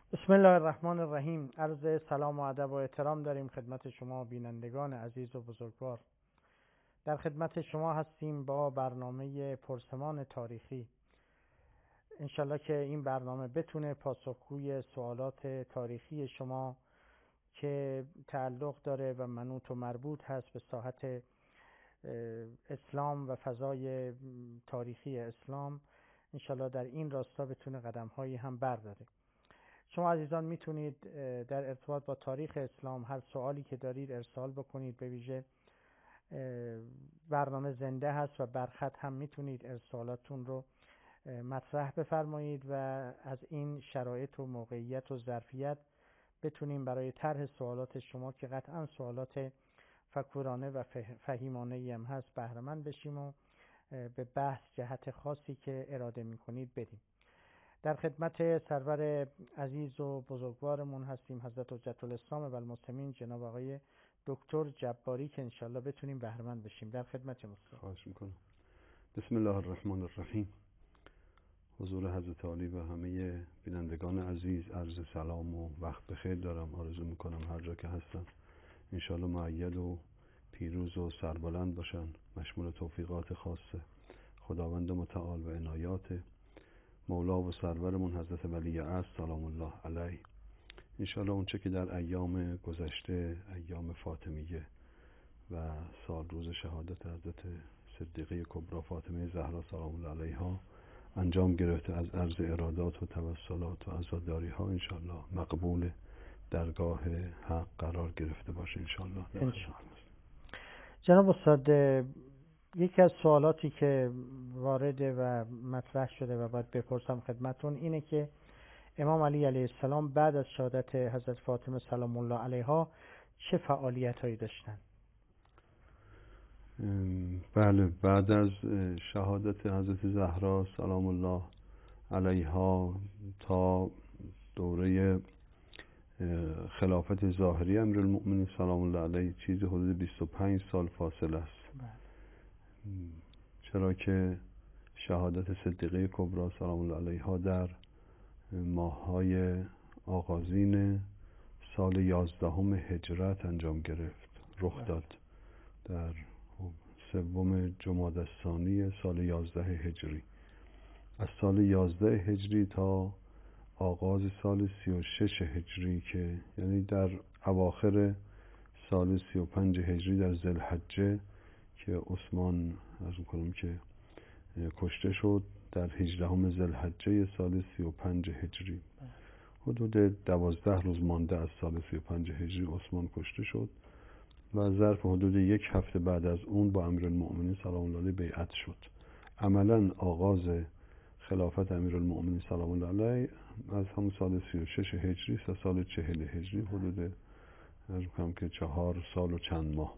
بسم الله الرحمن الرحیم. عرض سلام و ادب و احترام داریم خدمت شما بینندگان عزیز و بزرگوار. در خدمت شما هستیم با برنامه پرسمان تاریخی. انشالله که این برنامه بتونه پاسخگوی سوالات تاریخی شما که تعلق داره و منوط و مربوط هست به ساحت اسلام و فضای تاریخی اسلام، انشالله در این راستا بتونه قدم‌هایی هم برداره. شما عزیزان میتونید در ارتباط با تاریخ اسلام هر سوالی که دارید ارسال بکنید. به ویژه برنامه زنده هست و برخط هم میتونید ارسالاتون رو مطرح بفرمایید و از این شرایط و موقعیت و ظرفیت بتونیم برای طرح سوالات شما که قطعا سوالات فکورانه و فهیمانه‌ای هم هست بهره مند بشیم و به بحث جهت خاصی که اراده میکنید بدیم. در خدمت سرور عزیز و بزرگوارمون هستیم حضرت حجت الاسلام و المسلمین جناب آقای دکتر جباری که انشالله بتونیم بهره مند بشیم. در خدمت مستم. خواهش میکنم. بسم الله الرحمن الرحیم. حضور حضرت عالی و همه بینندگان عزیز عرض سلام و وقت بخیر دارم. آرزو میکنم هر جا که هستن انشالله مؤید و پیروز و سربلند باشن، مشمول توفیقات خاصه خداوند متعال و عنایات مولا و سرورمون حضرت ولی عصر سلام الله علیه. انشالله اونچه که در ایام گذشته، ایام فاطمیه و سال روز شهادت حضرت صدیقه کبری فاطمه زهرا سلام الله علیها انجام گرفته از عرض ارادات و توسلات و عزاداری ها، انشالله مقبول درگاه حق قرار گرفته باشه انشالله. جناب استاد، یکی از سوالاتی که وارده و مطرح شده و باید بپرسم خدمتون اینه که امام علی علیه السلام بعد از شهادت حضرت فاطمه سلام الله علیها چه فعالیت هایی داشتن؟ بله، بعد از شهادت حضرت زهرا سلام الله علیها تا دوره خلافت ظاهری امیرالمؤمنین سلام الله علیه چیز حدود 25 سال فاصله است. چرا که شهادت صدیقه کبری سلام الله علیها در ماه‌های آغازین سال 11 هجرت انجام گرفت، رخ داد در 3 جمادی الثانی سال 11 هجری. از سال 11 هجری تا آغاز سال 36 هجری که یعنی در اواخر سال 35 هجری در ذوالحجه که عثمان عرض می‌کنم که کشته شد، در 18 ذوالحجه سال 35 هجری حدود 12 روز مانده از سال 35 هجری عثمان کشته شد و ظرف حدود 1 هفته بعد از اون با امیرالمؤمنین سلام الله علیه بیعت شد. عملا آغاز خلافت امیرالمؤمنین سلام الله علیه از همون سال 36 هجری تا سال 40 هجری حدود عرض می‌کنم که 4 سال و چند ماه.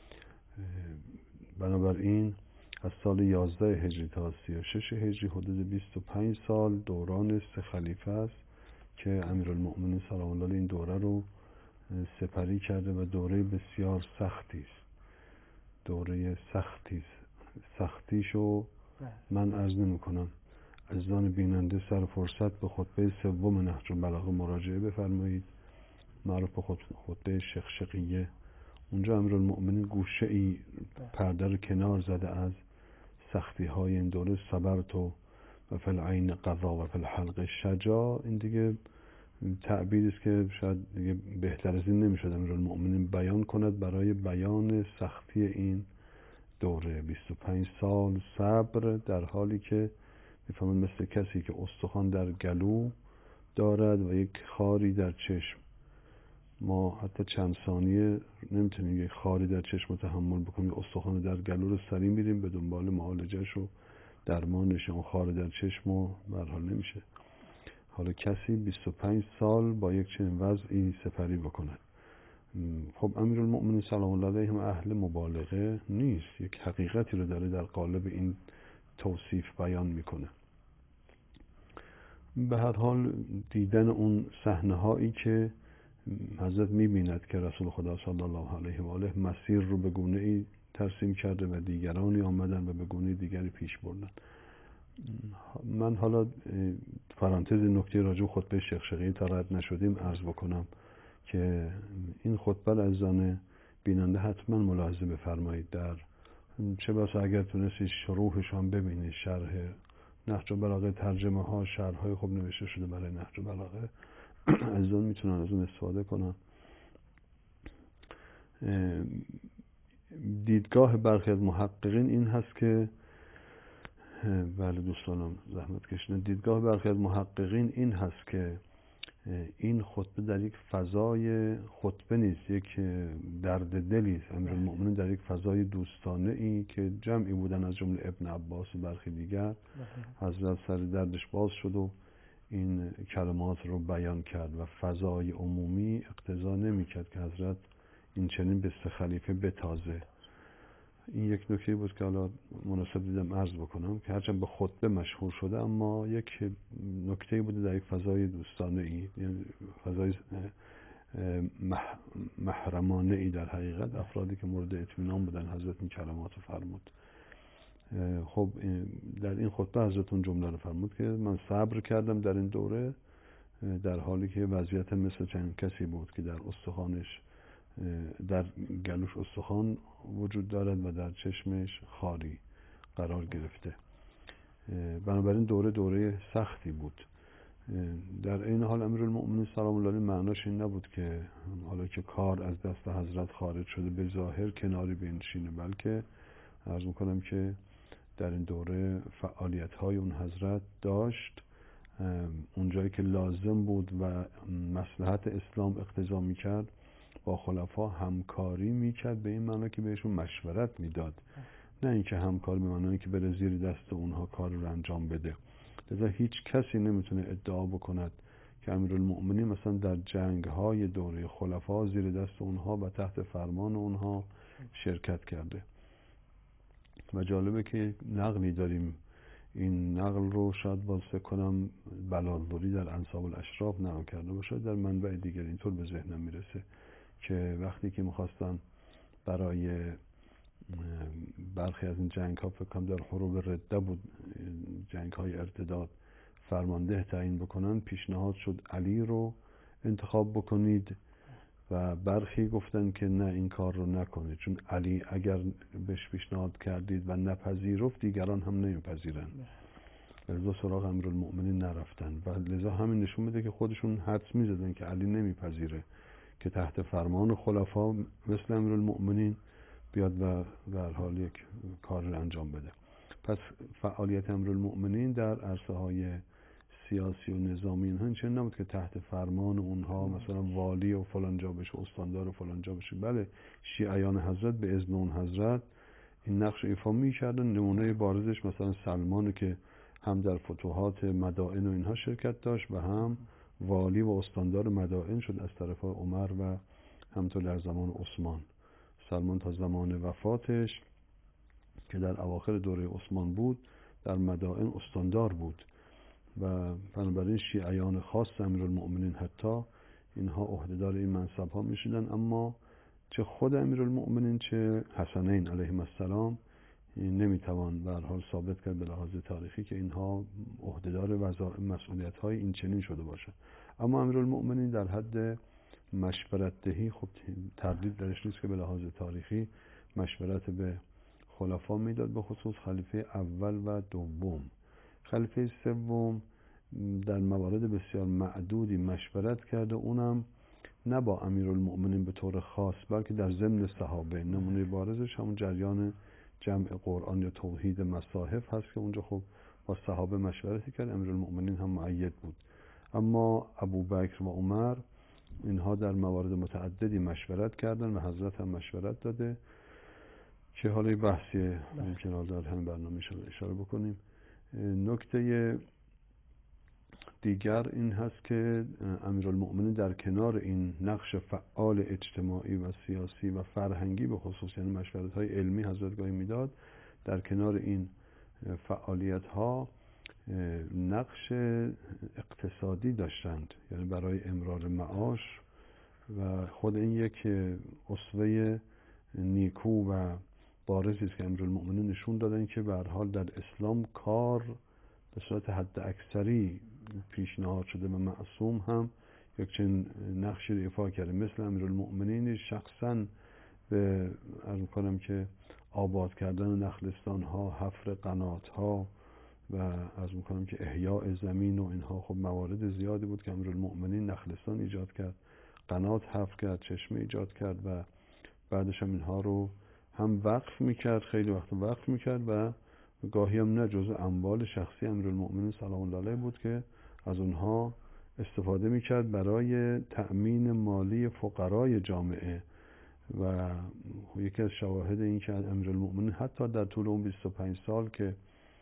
بنابراین از سال 11 هجری تا 36 هجری حدود 25 سال دوران 3 خلیفه است که امیرالمؤمنین سلام الله علیه این دوره رو سپری کرده و دوره بسیار سختی است. دوره سختی است. سختیشو من عرض نمی‌کنم. عزیزان بیننده سر فرصت به خطبه 3 نهج البلاغه مراجعه بفرمایید، معروف به خطبه شقشقیه. اونجا امیرالمؤمنین گوشه ای پرده رو کنار زده از سختی های این دوره. صبرت و فی العین قضا و فی الحلق شجاع. این دیگه تعبیری است که شاید دیگه بهتر از این نمیشد امیرالمؤمنین بیان کند برای بیان سختی این دوره. 25 سال صبر در حالی که میفهمن مثل کسی که استخوان در گلو دارد و یک خاری در چشم. ما حتی چند ثانیه نمیتونیم یک خاری در چشم تحمل بکنیم. استخوان در گلو رو سریع میریم به دنبال معالجهش و درمانش. اون خار در چشم و به هر حال نمیشه. حالا کسی 25 سال با یک چنین وضعی سپری بکند. خب امیرالمؤمنین سلام الله علیه هم اهل مبالغه نیست، یک حقیقتی رو داره در قالب این توصیف بیان میکنه. به هر حال دیدن اون صحنه هایی که حضرت میبیند که رسول خدا صلی الله علیه و آله مسیر رو به گونه ای ترسیم کرده و دیگرانی آمدن و به گونه دیگری پیش بردن. من حالا پرانتز نکته راجع به خطبه شیخ شقیقی تا رد نشدیم عرض بکنم که این خطبه عزیزان بیننده حتما ملاحظه بفرمایید. در چه بسا اگر تونستید شروحش هم ببینید، شرح نهج البلاغه، ترجمه ها، شرح های خوب نوشته شده برای نهج البلاغه، عزیزان میتونن از اون استفاده کنن. دیدگاه برخی از محققین این هست که بله دوستانم زحمت کشیدن، دیدگاه برخی از محققین این هست که این خطبه در یک فضای خطبه نیست، یک درد دلی است. امیرالمؤمنین در یک فضای دوستانه ای که جمعی بودن از جمله ابن عباس و برخی دیگر، حضرت سر دردش باز شد و این کلمات رو بیان کرد و فضای عمومی اقتضا نمی‌کرد که حضرت این چنین به سه خلیفه بتازه. این یک نکته بود که حالا مناسب دیدم عرض بکنم که هرچند به خطبه مشهور شده اما یک نکته بوده در یک فضای دوستانه ای، یعنی فضای محرمانه ای در حقیقت، افرادی که مورد اطمینان بودن حضرت این کلمات رو فرمود. خب در این خطبه حضرت اون جمله رو فرمود که من صبر کردم در این دوره در حالی که وضعیت مثل چنین کسی بود که در استخوانش، در گلوش استخوان وجود دارد و در چشمش خاری قرار گرفته. بنابراین دوره سختی بود. در این حال امیرالمؤمنین سلام الله علیه معناش این نبود که حالا که کار از دست حضرت خارج شده به ظاهر کناری بنشینه، بلکه عرض میکنم که در این دوره فعالیت های اون حضرت داشت، اونجایی که لازم بود و مصلحت اسلام اقتضا میکرد با خلفا همکاری میکرد، به این معنا که بهشون مشورت میداد، نه اینکه همکار به معنی که بره زیر دست اونها کار رو انجام بده. لذا هیچ کسی نمیتونه ادعا بکند که امیرالمؤمنین مثلا در جنگ های دوره خلفا زیر دست اونها و تحت فرمان اونها شرکت کرده. و جالبه که نقلی داریم، این نقل رو شاید باز فکر کنم بلالدوری در انساب الاشراف نقل کرده باشه، در منبع دیگر اینطور به ذهنم میرسه که وقتی که میخواستن برای برخی از این جنگ ها، فکر کنم در حروب رده بود، جنگ های ارتداد، فرمانده تعیین بکنن، پیشنهاد شد علی رو انتخاب بکنید و برخی گفتن که نه این کار رو نکنید، چون علی اگر بهش پیشنهاد کردید و نپذیرفت دیگران هم نمیپذیرن. لذا سراغ امیرالمؤمنین نرفتن و لذا همین نشون میده که خودشون حدس میزدن که علی نمیپذیره که تحت فرمان خلفا مثل امیرالمؤمنین بیاد و در حال یک کار رو انجام بده. پس فعالیت امیرالمؤمنین در عرصه های سیاسی و نظامی اینها این چنین نبود که تحت فرمان اونها مثلا والی و فلان جا بشه، استاندار و فلان جا بشه. بله، شیعیان حضرت به اذن اون حضرت این نقش ایفا می‌کردن. نمونه بارزش مثلا سلمان که هم در فتوحات مدائن و اینها شرکت داشت و هم والی و استاندار مدائن شد از طرف عمر و همطور در زمان عثمان. سلمان تا زمان وفاتش که در اواخر دوره عثمان بود در مدائن استاندار بود و بنابراین شیعیان خاص امیرالمؤمنین حتی اینها عهدهدار این منصب ها میشدن، اما چه خود امیرالمؤمنین چه حسنین علیهم السلام نمیتوان به هر حال ثابت کرد به لحاظ تاریخی که اینها عهدهدار مسئولیت های این چنین شده باشند. اما امیرالمؤمنین در حد مشورت دهی، خب تردید درش نیست که به لحاظ تاریخی مشورت به خلفا میداد، به خصوص خلیفه اول و دوم. خلیفه سوم در موارد بسیار معدودی مشورت کرده، اونم نه با امیرالمؤمنین به طور خاص بلکه در ضمن صحابه. نمونه بارزش همون جریان جمع قرآن یا توحید مصاحف هست که اونجا خب با صحابه مشورتی کرد، امیرالمؤمنین هم مؤید بود. اما ابوبکر و عمر اینها در موارد متعددی مشورت کردن و حضرت هم مشورت داده که حالا بحثی ممکنه در همین برنامه اشاره بکنیم. نکته دیگر این هست که امیرالمؤمنین در کنار این نقش فعال اجتماعی و سیاسی و فرهنگی به خصوص، یعنی مشورت های علمی حضرت گاهی میداد، در کنار این فعالیت ها نقش اقتصادی داشتند، یعنی برای امرار معاش و خود این یک اسوه نیکو و بارزی است که امیرالمؤمنین نشون دادن که به هر حال در اسلام کار به صورت حد اکثری پیشنهاد شده و معصوم هم یک چنین نقشی رو ایفا کرده، مثل امیرالمؤمنین شخصا به عرض می‌کنم که آباد کردن نخلستان ها، حفر قنات ها و عرض می‌کنم که احیاء زمین و اینها، خب موارد زیادی بود که امیرالمؤمنین نخلستان ایجاد کرد، قنات حفر کرد، چشمه ایجاد کرد و بعدش هم اینها رو هم وقف میکرد، خیلی وقت وقف میکرد و گاهی هم نه، جزء اموال شخصی امیرالمؤمنین سلام الله علیه بود که از اونها استفاده میکرد برای تأمین مالی فقرای جامعه. و یکی از شواهد این که امیرالمؤمنین حتی در طول اون 25 سال که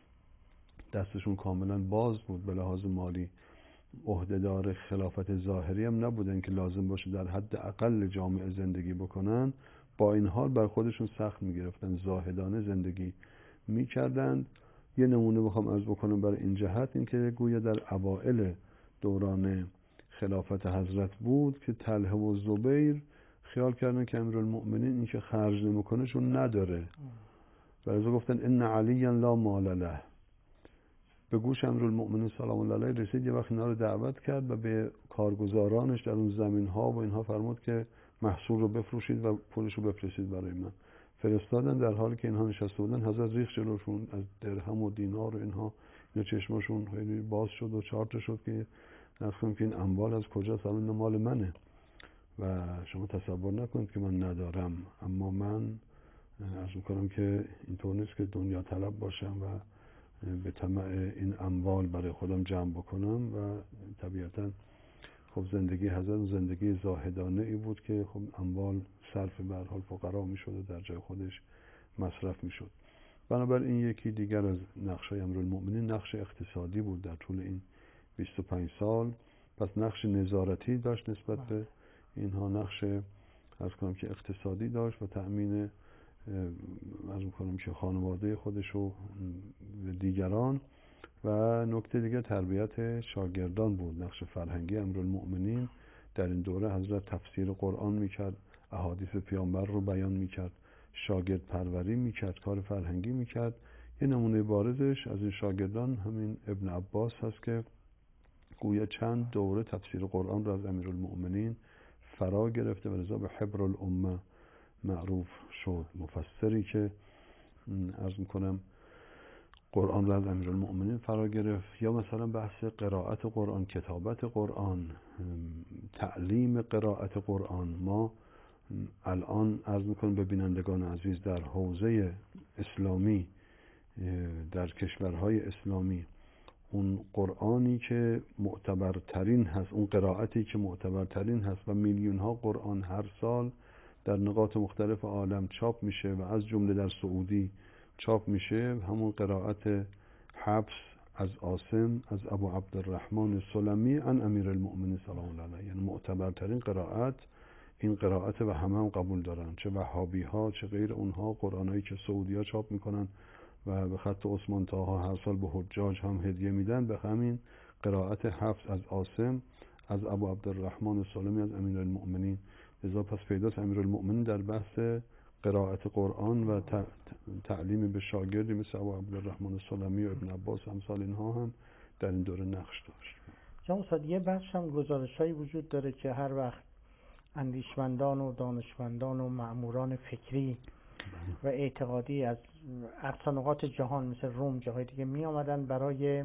دستشون کاملا باز بود به لحاظ مالی، عهدهدار خلافت ظاهری هم نبودن که لازم باشه در حد اقل جامعه زندگی بکنن، با این حال بر خودشون سخت میگرفتن، زاهدانه زندگی میکردند. یه نمونه بخوام عرض بکنم برای این جهت، این که گویا در اوائل دوران خلافت حضرت بود که طلحه و زبیر خیال کردن که امیرالمؤمنین این که خرج نمیکنه چون نداره، و از گفتن ان علیا لا مال له. به گوش امیرالمؤمنین سلام الله علیه رسید، یه وقت اینا رو دعوت کرد و به کارگزارانش در اون زمین ها و اینها فرمود که محصول رو بفروشید و پولش رو بفرستید برای من. فرستادن، در حالی که اینها نشسته بودن حضرت ریخت جلوشون از درهم و دینار و اینها چشمشون خیلی باز شد و چارت شد که نکنم که این اموال از کجاست، الان مال منه و شما تصور نکنید که من ندارم، اما من عرض می‌کنم که اینطور نیست که دنیا طلب باشم و به طمع این اموال برای خودم جمع بکنم. و طبیعتا خب زندگی حضرت زندگی زاهدانه ای بود که خب اموال صرف به هر حال فقرا میشد و در جای خودش مصرف میشد. بنابراین یکی دیگر از نقش‌های امیرالمؤمنین نقش اقتصادی بود در طول این 25 سال. پس نقش نظارتی داشت نسبت به اینها، نقش عرض کنم که اقتصادی داشت و تأمین عرض می‌کنم که خانواده خودش و دیگران. و نکته دیگه تربیت شاگردان بود. نقش فرهنگی امیرالمؤمنین در این دوره حضرت تفسیر قرآن میکرد، احادیث پیامبر رو بیان میکرد، شاگرد پروری میکرد، کار فرهنگی میکرد. یه نمونه بارزش از این شاگردان همین ابن عباس هست که گویا چند دوره تفسیر قرآن رو از امیرالمؤمنین فرا گرفته و لذا به حبر الامه معروف شد، مفسری که عرض میکنم قرآن رو از امیرالمؤمنین فرا گرفت. یا مثلا بحث قرائت قرآن، کتابت قرآن، تعلیم قرائت قرآن. ما الان عرض میکنم به بینندگان عزیز در حوزه اسلامی در کشورهای اسلامی اون قرآنی که معتبرترین هست، اون قرائتی که معتبرترین هست و میلیون ها قرآن هر سال در نقاط مختلف عالم چاپ میشه و از جمله در سعودی چاپ میشه، همون قرائت حفص از عاصم از ابو عبدالرحمن سلمی عن امیرالمؤمنین سلام الله علیه، یعنی معتبرترین قرائت این قرائت و همه قبول دارن، چه وهابی ها چه غیر اونها. قرآنایی که سعودی ها چاپ میکنن و به خط عثمان طاها هر سال به حجاج هم هدیه میدن، به همین قرائت حفص از عاصم از ابو عبدالرحمن سلمی از امیرالمؤمنین. لذا پس پیداست امیرالمؤمنین در بحث قرائت قرآن و تعلیم به شاگردی مثل ابو عبدالرحمن سلمی و ابن عباس امثال اینها هم در این دوره نقش داشت. جناب استاد یه بخش هم گزارش‌هایی وجود داره که هر وقت اندیشمندان و دانشمندان و مأموران فکری و اعتقادی از اقصا نقاط جهان مثل روم جاهای دیگه می آمدن برای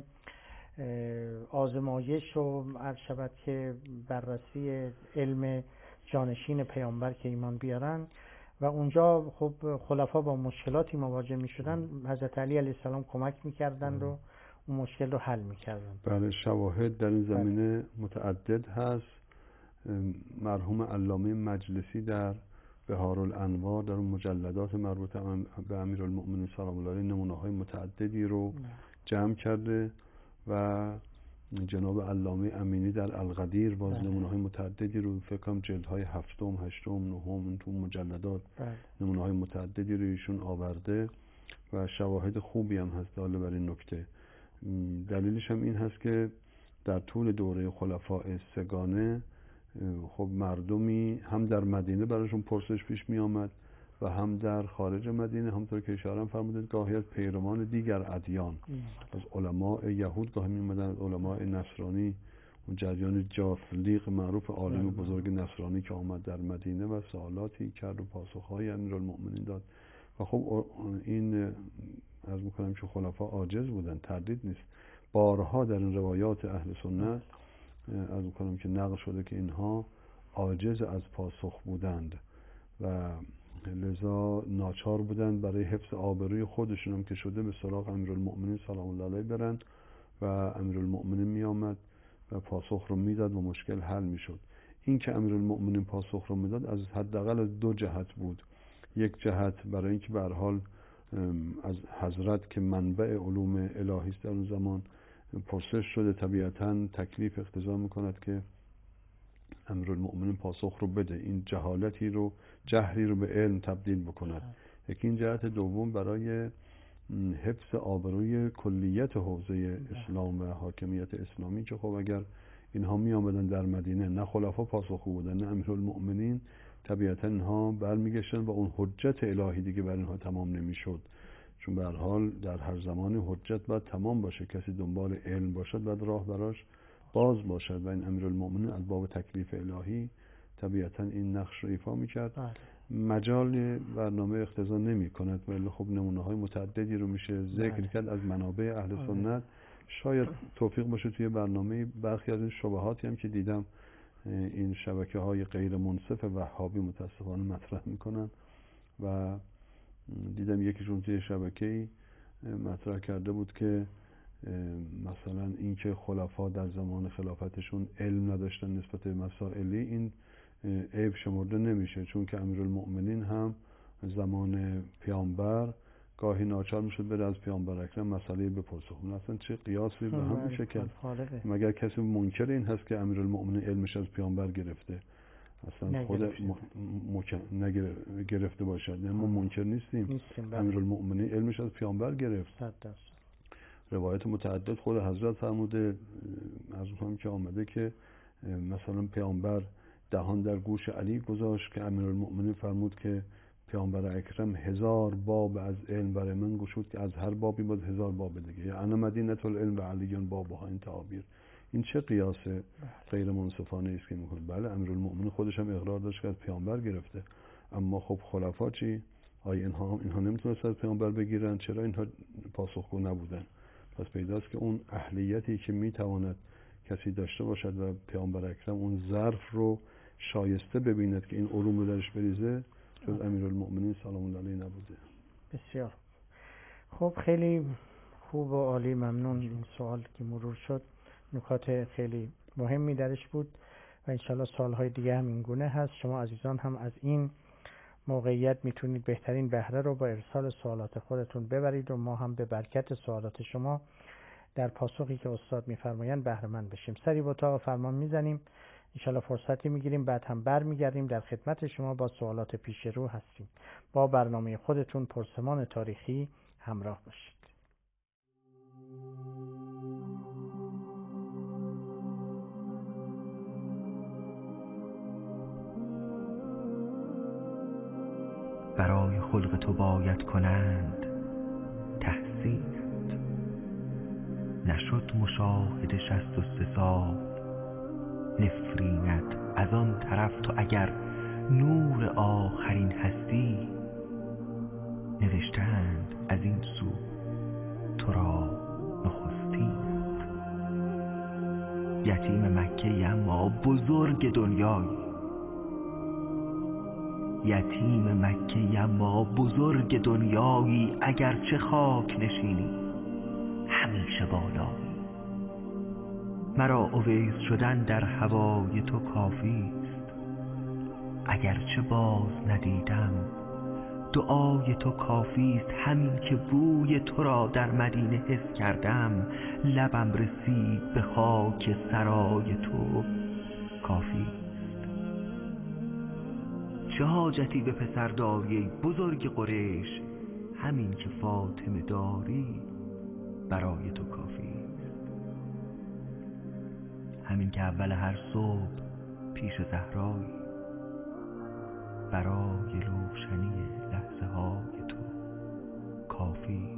آزمایش و عرض شود که بررسی علم جانشین پیامبر که ایمان بیارن و اونجا خب خلفا با مشکلاتی مواجه می شدن، حضرت علی علیه السلام کمک می کردن و اون مشکل رو حل می کردن. بله، شواهد در این زمینه متعدد هست. مرحوم علامه مجلسی در بهار الانوار در اون مجلدات مربوط به امیرالمؤمنین سلام الله علیه نمونه‌های متعددی رو جمع کرده و جناب علامه امینی در القدیر باز نمونه‌های متعددی رو، فکر کنم جلدهای 7م 8م 9م تو مجلدات نمونه‌های متعددی رو ایشون آورده و شواهد خوبی هم هست داله بر این نکته. دلیلش هم این هست که در طول دوره خلفاء سگانه خب مردمی هم در مدینه براشون پرسش پیش می آمد و هم در خارج مدینه، همونطور که اشاره فرمودید گاهی از پیروان دیگر ادیان، از علماء یهود گاهی می‌آمدن، از علماء نصرانی، اون جریان جافلیق معروف عالم بزرگ نصرانی که آمد در مدینه و سوالاتی کرد و پاسخهای امیرالمؤمنین داد. و خب این عرض می‌کنم که خلفا عاجز بودن، تردید نیست. بارها در این روایات اهل سنت عرض می‌کنم که نقل شده که اینها عاجز از پاسخ بودند و لذا ناچار بودند برای حفظ آبروی خودشون هم که شده به سراغ امیرالمؤمنین سلام الله علیه برن و امیرالمؤمنین می آمد و پاسخ رو میداد و مشکل حل میشد. این که امیرالمؤمنین پاسخ رو میداد از حداقل از دو جهت بود. یک جهت برای اینکه به هر حال از حضرت که منبع علوم الهی است در اون زمان پرسش شده، طبیعتاً تکلیف اقتضا میکند که امیرالمؤمنین پاسخ رو بده، این جهلی رو به علم تبدیل بکند. یکی این جهت دوم برای حفظ آبروی کلیت حوزه اسلام و حاکمیت اسلامی که خب اگر اینها می آمدن در مدینه نه خلفا پاسخگو بودن نه امیرالمؤمنین، طبیعتا اینها برمیگشتن و اون حجت الهی دیگه بر اینها تمام نمیشد، چون به هر حال در هر زمانی حجت باید تمام باشه، کسی دنبال علم باشد باید راه براش باز باشد و این امیرالمؤمنین از باب تکلیف الهی طبیعتا این نقش رو ایفا میکرد. مجال برنامه اقتضا نمی کند ولی خب نمونه های متعددی رو میشه ذکر کرد از منابع اهل سنت. شاید توفیق باشه توی برنامه برخی از این شبهاتی هم که دیدم این شبکه های غیر منصف وهابی متاسفانه مطرح میکنن و دیدم یکیشون توی شبکه‌ای مطرح کرده بود که مثلا اینکه خلفا در زمان خلافتشون علم نداشتن نسبت به مسائلی، این عیب شمرده نمیشه، چون که امیرالمؤمنین هم زمان پیامبر گاهی ناچار میشد بره از پیامبر اکرم مسئله بپرسه. اون اصلا چه قیاسی به هم میشه کرد؟ مگر کسی منکر این هست که امیرالمؤمنین علمش از پیامبر گرفته؟ اصلا خود گرفته باشد، نه ما منکر نیستیم. امیرالمؤمنین علمش از پیامبر گرفت. روایت متعدد خود حضرت فرموده از اونم که آمده که مثلا پیامبر دهان در گوش علی گذاشت که امیرالمؤمنین فرمود که پیامبر اکرم 1000 باب از علم برای من گشود که از هر بابی باید 1000 باب دیگه، یا انا مدینه العلم و علیون بابها. این تعابیر این چه قیاس غیر منصفانه است که میکنه؟ بله امیرالمؤمنین خودش هم اقرار داشت که از پیامبر گرفته، اما خب خلفا چی؟ آیا اینها نمیتونست از پیامبر بگیرن؟ چرا اینها پاسخگو نبودن؟ پس پیداست که اون اهلیتی که میتواند کسی داشته باشد و پیامبر اکرم اون ظرف رو شایسته ببیند که این علوم رو درش بریزه جز امیرالمؤمنین سلام الله علیه نبوده. بسیار خب، خیلی خوب و عالی، ممنون. این سوال که مرور شد نکات خیلی مهمی درش بود و انشالله سالهای دیگه هم این گونه هست. شما عزیزان هم از این موقعیت میتونید بهترین بهره رو با ارسال سوالات خودتون ببرید و ما هم به برکت سوالات شما در پاسخی که استاد میفرمایند بهره مند بشیم. سری با تا فرمان میزنیم، انشالله فرصتی میگیریم بعد هم برمیگردیم در خدمت شما با سوالات پیش رو هستیم. با برنامه خودتون پرسمان تاریخی همراه باشید. برای خلق تو باید کنند تحسین، نشد مشاهده 63 سال نفرینت از آن طرف تو اگر نور آخرین هستی، نوشتند از این سو تو را نخستیست. یتیم مکه اما بزرگ دنیایی، یتیم مکه اما بزرگ دنیایی، اگرچه خاک نشینی همیشه بالایی. مرا اویس شدن در هوای تو کافی است، اگرچه باز ندیدم دعای تو کافی است. همین که بوی تو را در مدینه حس کردم، لبم رسید به خاک سرای تو کافی است. چه حاجتی به پسرداری بزرگ قریش، همین که فاطمه داری برای تو کافی است. همین که اول هر صبح پیش زهرایی، برای روشنی لحظه های تو کافی.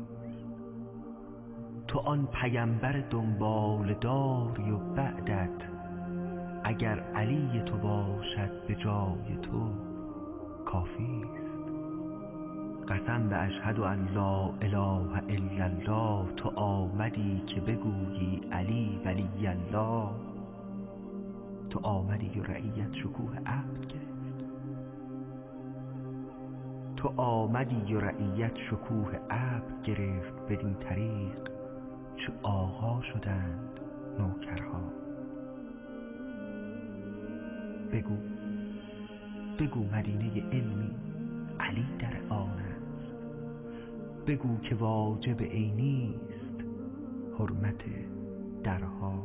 تو آن پیمبر دنبال داری و بعدت اگر علی تو باشد به جای تو کافی است. قسم به اشهد ان لا اله الا الله، تو آمدی که بگویی علی ولی الله. تو آمدی و رعیت شکوه عبد گرفت، تو آمدی و رعیت شکوه عبد گرفت. بدین طریق چو آقا شدند نوکرها. بگو بگو مدینه علمی علی در آن است. بگو که واجب عینی است حرمت درها.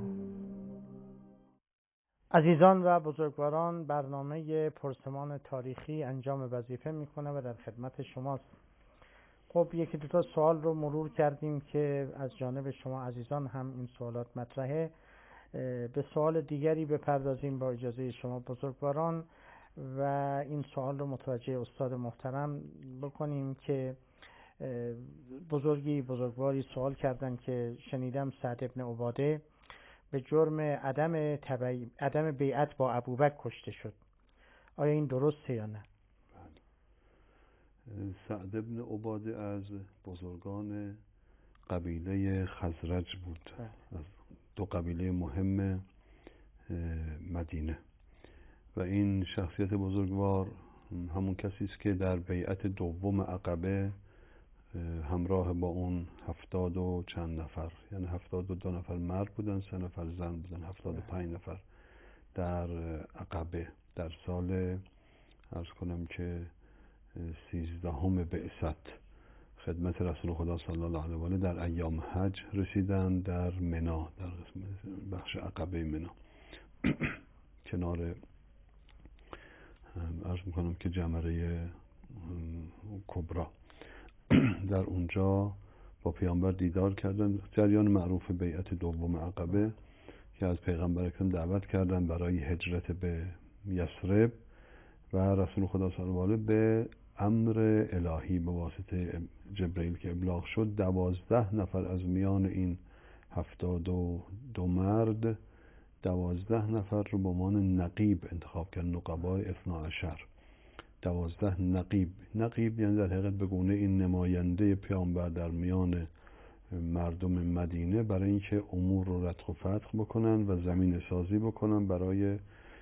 عزیزان و بزرگواران، برنامه پرسمان تاریخی انجام وظیفه میکنه و در خدمت شماست. خب یکی دو تا سوال رو مرور کردیم که از جانب شما عزیزان هم این سوالات مطرحه. به سوال دیگری بپردازیم با اجازه شما بزرگواران و این سوال رو متوجه استاد محترم بکنیم که بزرگواری سوال کردن که شنیدم سعد ابن عباده به جرم عدم بیعت با ابوبکر کشته شد. آیا این درسته یا نه؟ سعد ابن عباده از بزرگان قبیله خزرج بود، از دو قبیله مهم مدینه، و این شخصیت بزرگوار همون کسی است که در بیعت دوم عقبه همراه با اون 70 و چند نفر، یعنی 72 نفر مرد بودن، 3 نفر زن بودن، 75 نفر در عقبه در سال عرض کنم که 13 بعثت خدمت رسول خدا صلی الله علیه و آله در ایام حج رسیدن در منا، در بخش عقبه منا کنار عرض میکنم که جمره کبرا. در اونجا با پیامبر دیدار کردن. جریان معروف بیعت دوم عقبه که از پیغمبر اکرم دعوت کردن برای هجرت به یثرب و رسول خدا صلی الله علیه و آله به امر الهی به واسطه جبرئیل که ابلاغ شد 12 نفر از میان این 72 مرد 12 نفر رو به عنوان نقیب انتخاب کرد، نقبای 12. 12 نقیب یعنی در حقیقت به گونه این نماینده پیامبر در میان مردم مدینه برای اینکه امور رو رتق و فتق بکنن و زمین سازی بکنن برای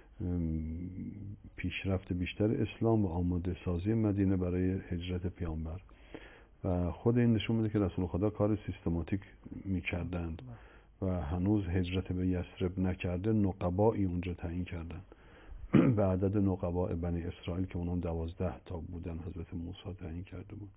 پیشرفت بیشتر اسلام و آماده سازی مدینه برای هجرت پیامبر. و خود این نشون میده که رسول خدا کار سیستماتیک میکردند و هنوز هجرت به یثرب نکرده نقبایی اونجا تعیین کردند به عدد نقباء بنی اسرائیل که اونم 12 تا بودن، حضرت موسی تعیین کرده بود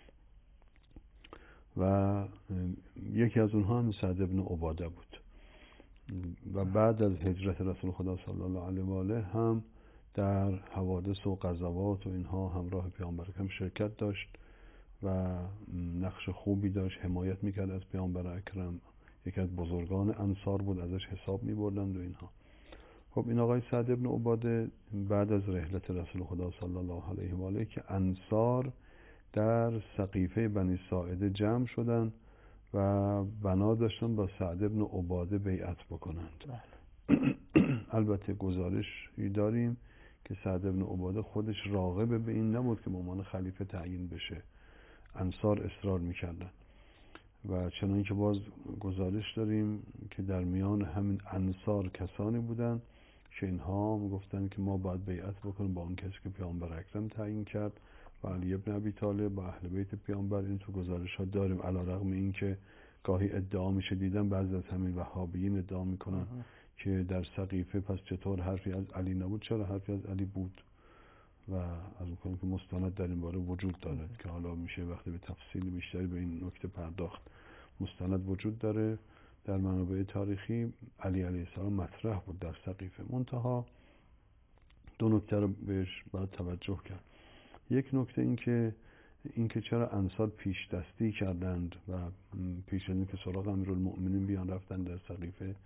و یکی از اونها هم سعد ابن عباده بود. و بعد از هجرت رسول خدا صلی الله علیه و آله هم در حوادث و غزوات و اینها همراه پیامبر اکرم شرکت داشت و نقش خوبی داشت، حمایت میکرد از پیامبر اکرم. یکی از بزرگان انصار بود، ازش حساب میبردند و اینها. خب این آقای سعد ابن عباده بعد از رحلت رسول خدا صلی الله علیه و آله که انصار در سقیفه بنی ساعده جمع شدن و بنا داشتن با سعد ابن عباده بیعت بکنند. البته گزارشی داریم که سعد ابن عباده خودش راغب به این نبود که به عنوان خلیفه تعیین بشه، انصار اصرار میکردن و چنانکه که باز گزارش داریم که در میان همین انصار کسانی بودن که اینها میگفتن که ما باید بیعت بکنیم با اون کسی که پیامبر اکرم تعیین کرد و علی ابن ابی طالب با اهل بیت پیامبر. این تو گزارش ها داریم، علیرغم این که گاهی ادعا میشه دیدم بعضی از همین وهابیین ادعا میکنن که در سقیفه پس چطور حرفی از علی نبود؟ چرا حرفی از علی بود و از میکنم که مستند در این باره وجود دارد که حالا میشه وقتی به تفصیل بیشتری به این نکته پرداخت. مستند وجود داره در منابع تاریخی، علی علیه السلام مطرح بود در سقیفه. منتها دو نکته رو بهش باید توجه کرد. یک نکته این که چرا انصار پیش دستی کردند و پیش از این که سراغ امیرالمؤمنین بیان رفتن در سقیفه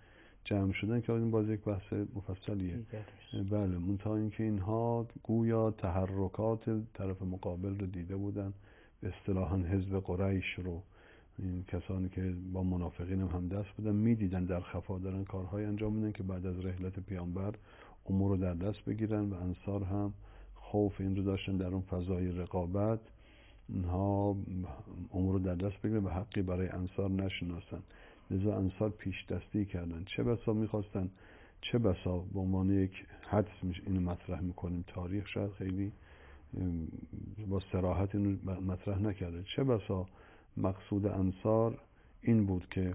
جمع شدن که این باز یک بحث مفصلیه. بله، منتها اینکه اینها گویا تحرکات طرف مقابل رو دیده بودن، به اصطلاحاً حزب قریش رو، این کسانی که با منافقین هم دست بودن میدیدن در خفا دارن کارهای انجام میدن که بعد از رحلت پیامبر امور رو در دست بگیرن، و انصار هم خوف این رو داشتن در اون فضای رقابت اینها امور رو در دست بگیرن و حقی برای انصار نشناسن. لذا انصار پیش دستی کردن، چه بسا میخواستن، چه بسا به عنوان یک حدس اینو مطرح میکنیم، تاریخ شاید خیلی با صراحت اینو مطرح نکرده، چه بسا مقصود انصار این بود که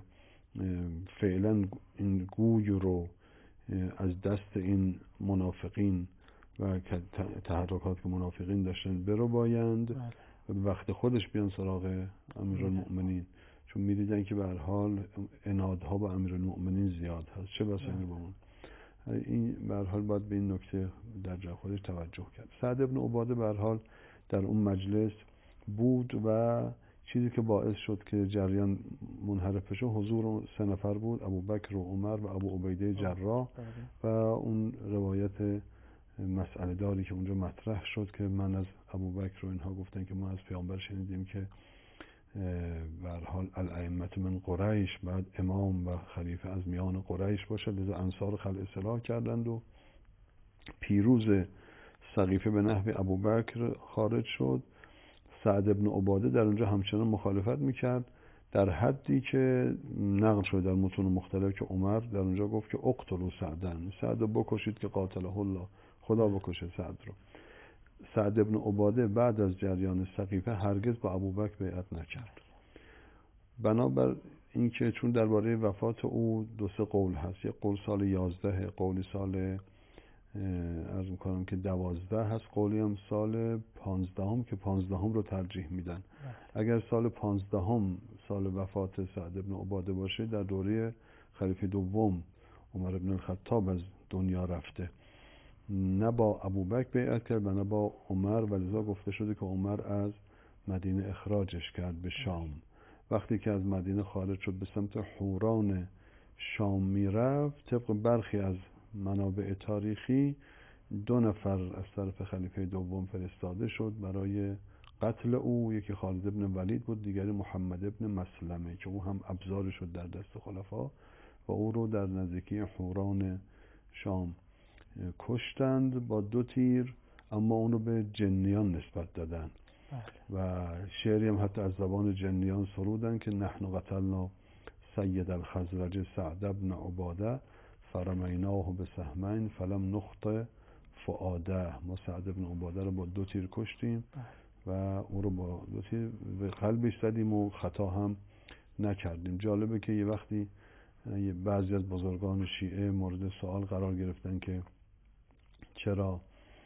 فعلا این گوی رو از دست این منافقین و تحرکات که منافقین داشتن برو بایند و به وقت خودش بیان سراغ امیرالمؤمنین، چون می‌دیدن که به هر حال عنادها با امیرالمؤمنین زیاد هست، چه بسا این با اون. این به هر حال باید به این نکته در جای خودش توجه کرد. سعد ابن عباده به هر حال در اون مجلس بود و چیزی که باعث شد که جریان منحرف بشه حضور 3 نفر بود، ابوبکر و عمر و ابو عبیده جراح، و اون روایت مسئله داری که اونجا مطرح شد که من از ابوبکر و اینها گفتن که ما از پیامبر شنیدیم که به هر حال الائمه من قریش، بعد امام و خلیفه از میان قریش باشه، لذا انصار خلع سلاح کردند و پیروز سقیفه به نحو ابوبکر خارج شد. سعد ابن عباده در اونجا همچنان مخالفت میکرد، در حدی که نقل شده در متون مختلف که عمر در اونجا گفت که اقتلوا سعدن، سعد رو بکشید که قاتله الله، خدا بکشه سعد رو. سعد ابن عباده بعد از جریان سقیفه هرگز با ابوبکر بیعت نکرد، بنابر اینکه چون درباره وفات او 2-3 قول هست، یک قول سال 11، قولی سال عرض میکنم که 12 هست، قولی هم سال 15 که 15 رو ترجیح میدن. اگر سال 15 سال وفات سعد ابن عباده باشه، در دوره خلیفه دوم عمر ابن الخطاب از دنیا رفته، نه با ابوبکر بیعت کرد و نه با عمر، و لذا گفته شده که عمر از مدینه اخراجش کرد به شام. وقتی که از مدینه خارج شد به سمت حوران شام میرفت، طبق برخی از منابع تاریخی 2 نفر از طرف خلیفه دوم فرستاده شد برای قتل او، یکی خالد ابن ولید بود، دیگری محمد ابن مسلمه که او هم ابزار شد در دست خلفا و او رو در نزدیکی حوران شام کشتند با 2 تیر، اما اونو به جنیان نسبت دادن و شعری هم حتی از زبان جنیان سرودن که نحن قتلنا سید الخزرج سعد ابن عباده فرمیناه به سهمین فلم نخطئ فؤاده، ما سعد ابن عباده رو با 2 تیر کشتیم و او رو با 2 تیر به قلبش زدیم و خطا هم نکردیم. جالبه که یه وقتی بعضی از بزرگان شیعه مورد سوال قرار گرفتن که چرا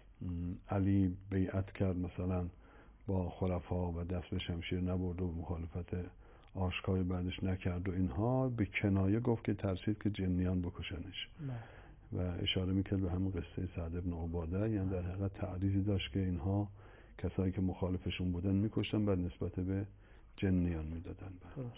علی بیعت کرد مثلا با خلفا و دست به شمشیر نبرد و مخالفت آشکاری بعدش نکرد و اینها، به کنایه گفت که ترسید که جنیان بکشنش و اشاره میکرد به همون قصه سعد ابن عباده، یعنی در حقیقت تعریضی داشت که اینها کسایی که مخالفشون بودن میکشتن بعد نسبت به جنیان میدادن.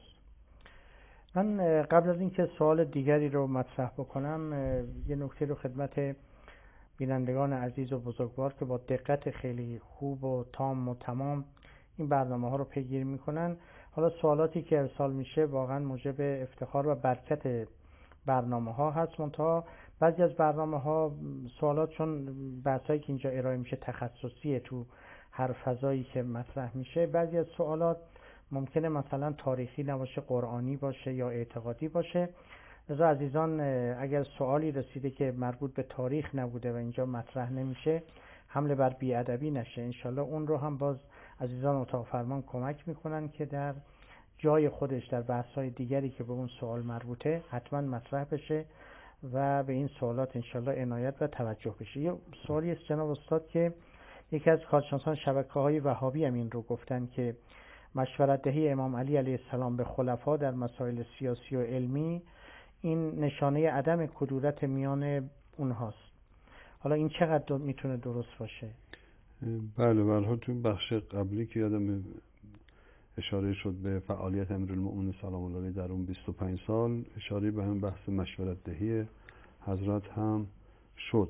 من قبل از اینکه سوال دیگری رو مطرح بکنم یه نکته رو خدمت بینندگان عزیز و بزرگوار که با دقت خیلی خوب و تام و تمام این برنامه ها رو پیگیری میکنن، حالا سوالاتی که ارسال میشه واقعا موجب افتخار و برکت برنامه ها هست، منتها بعضی از برنامه ها سوالات چون بحثایی که اینجا ارائه میشه تخصصیه تو هر فضایی که مطرح میشه، بعضی از سوالات ممکنه مثلا تاریخی نباشه، قرآنی باشه یا اعتقادی باشه. لذا عزیزان اگر سوالی رسیده که مربوط به تاریخ نبوده و اینجا مطرح نمیشه، حمله بر بیادبی نشه، انشالله اون رو هم باز عزیزان اتاق فرمان کمک میکنن که در جای خودش در بحث‌های دیگری که به اون سوال مربوطه حتما مطرح بشه و به این سوالات انشالله عنایت و توجه بشه. یه سوالی است جناب استاد که یکی از کارشناسان شبکه‌های وهابی هم این رو گفتن که مشورت دهی امام علی علیه السلام به خلفا در مسائل سیاسی و علمی این نشانه عدم کدورت میان اونهاست. حالا این چقدر میتونه درست باشه؟ بله، تو بخش قبلی که یادم اشاره شد به فعالیت امیرالمؤمنین سلام الله علیه در اون 25 سال، اشاره به هم بحث مشورت دهی حضرت هم شد.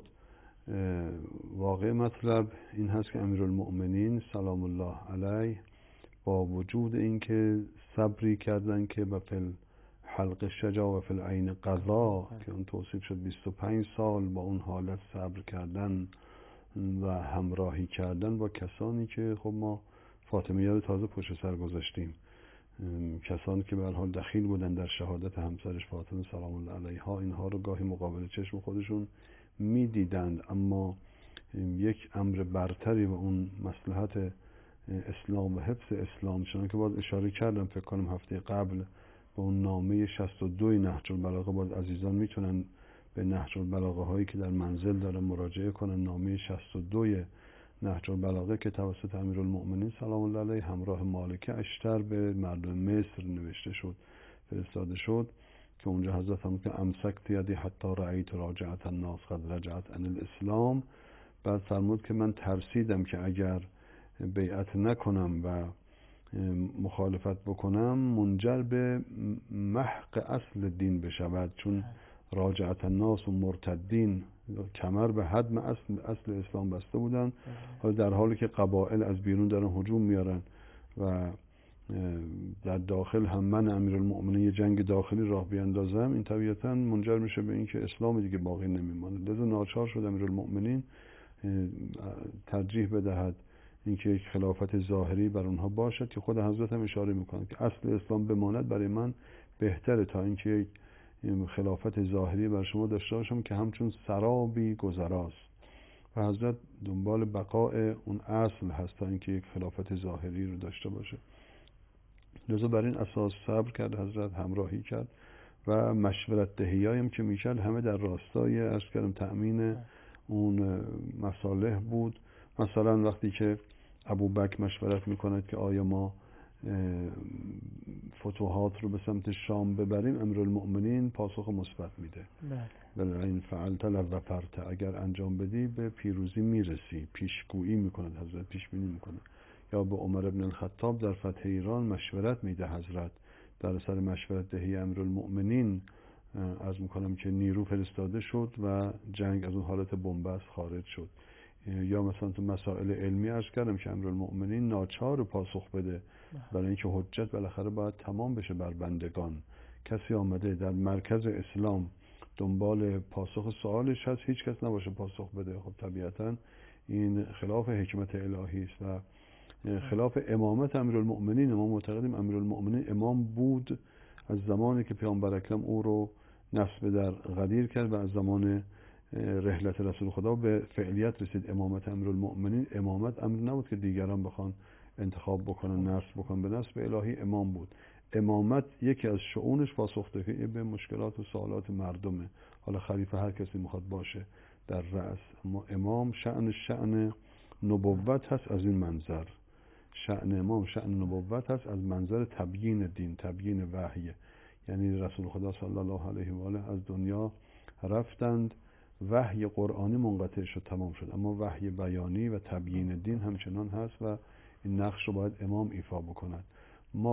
واقع مطلب این هست که امیرالمؤمنین سلام الله علیه با وجود اینکه صبری کردن که با فل حلق شجا و فل عین قضا که اون توصیف شد 25 سال با اون حالت صبر کردن و همراهی کردن با کسانی که خب ما فاطمیه رو تازه پشت سر گذاشتیم، کسانی که به هر حال دخیل بودن در شهادت همسرش فاطمه سلام الله علیها، اینها رو گاهی مقابل چشم خودشون میدیدند، اما یک امر برتری و اون مصلحت اسلام و حفظ اسلام، چون که باز اشاره کردم فکر کنم هفته قبل به اون نامه 62 نهج البلاغه، باز عزیزان میتونن به نهج البلاغه هایی که در منزل داره مراجعه کنن. نامه 62 نهج البلاغه که توسط امیرالمؤمنین سلام الله علیه همراه مالکه اشتر به مردم مصر نوشته شد، فرستاده شد، که اونجا حضرت هم که امسکت یدی حتی رأیت راجعت الناس قد رجعت عن الاسلام، بعد فرمود که من ترسیدم که اگر بیعت نکنم و مخالفت بکنم منجر به محق اصل دین بشود، چون راجعت الناس و مرتدین کمر به حدم اصل اسلام بسته بودن، حالا در حالی که قبایل از بیرون دارن هجوم میارن و در داخل هم من امیرالمؤمنین یه جنگ داخلی راه بیاندازم، این طبیعتا منجر میشه به اینکه اسلام دیگه باقی نمیمونه. لذا ناچار شد امیرالمؤمنین ترجیح بدهد اینکه یک خلافت ظاهری بر اونها باشد که خود حضرت هم اشاره میکنه که اصل اسلام بماند برای من بهتره تا اینکه یک خلافت ظاهری بر شما داشته باشم که همچون سرابی گذراست، و حضرت دنبال بقاء اون اصل هست تا اینکه یک خلافت ظاهری رو داشته باشه. لذا بر این اساس صبر کرد حضرت، همراهی کرد و مشورت دهیایم که میکرد همه در راستای عرض کردم تأمین اون مصالح بود. مثلا وقتی که ابوبکر مشورت میکند که آیا ما فتوحات رو به سمت شام ببریم، امیرالمؤمنین پاسخ مثبت میده، بله این فعلت لظفرت، اگر انجام بدی به پیروزی میرسی، پیشگویی میکند حضرت، پیش بینی میکنه. یا به عمر ابن الخطاب در فتح ایران مشورت میده حضرت، در اثر مشورت دهی امیرالمؤمنین عرض میکنم که نیرو فرستاده شد و جنگ از اون حالت بنبست خارج شد. یا مثلا تو مسائل علمی عرض کردم که امیرالمؤمنین ناچار پاسخ بده، برای اینکه حجت بالاخره باید تمام بشه بر بندگان. کسی آمده در مرکز اسلام دنبال پاسخ سوالش هست، هیچ کس نباشه پاسخ بده، خب طبیعتا این خلاف حکمت الهی است و خلاف امامت امیرالمؤمنین. ما معتقدیم امیرالمؤمنین امام بود از زمانی که پیامبر اکرم او رو نصب در غدیر کرد و از زمان رحلت رسول خدا به فعلیت رسید امامت امیرالمؤمنین. امامت امر نبود که دیگران بخوان انتخاب بکنن، نصب بکنن، به نصب الهی امام بود. امامت یکی از شؤونش پاسخدهی به مشکلات و سوالات مردمه، حالا خلیفه هر کسی میخواد باشه در رأس، اما امام شأن نبوت هست. از این منظر شأن امام شأن نبوت هست، از منظر تبیین دین، تبیین وحی، یعنی رسول خدا صلی الله علیه و آله از دنیا رفتند، وحی قرآنی منقطع شد، تمام شد، اما وحی بیانی و تبیین دین همچنان هست و این نقش رو باید امام ایفا بکند. ما